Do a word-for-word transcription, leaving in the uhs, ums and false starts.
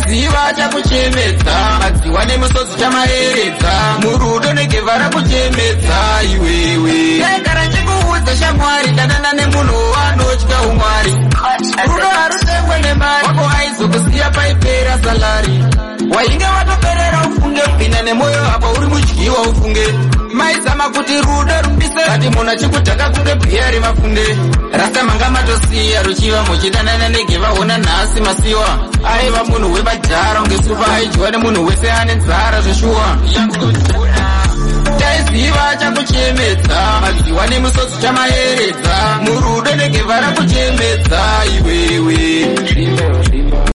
taiziva chakuchemedza madziwa nemusodzi chamaeredza murudo negevara kuchemedza iwewe taigara chikuudza shamwari danana nemunhu wanotya umwari rudo harutengwe nemari wako aizokusiya paipera salari wainge watoperera ufunge kupinda nemwoyo apa uri mudyiwa ufunge maizama kuti rudo rupise kati munhu achikudhaka kunge bhiya remafunde rasta manga matosiya ruchiva muchidanana negeva ona nhasi masiwa aiva munhu wemajara ungesufa aidyiwa nemunhu wese ane nzara zveshuwa taiziva chakuchemedza madziwa nemusodzi chamaeredza murudo negeva rakuchemedza iwewe